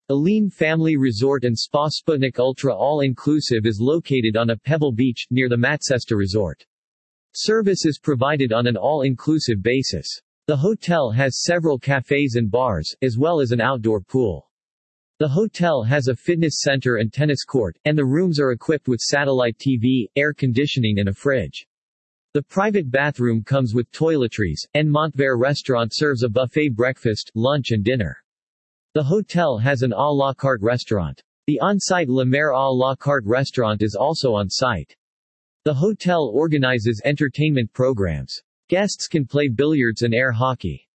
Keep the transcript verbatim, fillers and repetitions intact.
Aline Family Resort and Spa Sputnik Ultra All-Inclusive is located on a pebble beach, near the Matcesta Resort. Service is provided on an all-inclusive basis. The hotel has several cafes and bars, as well as an outdoor pool. The hotel has a fitness center and tennis court, and the rooms are equipped with satellite T V, air conditioning and a fridge. The private bathroom comes with toiletries, and Montvert Restaurant serves a buffet breakfast, lunch and dinner. The hotel has an à la carte restaurant. The on-site La Mer à la carte restaurant is also on site. The hotel organizes entertainment programs. Guests can play billiards and air hockey.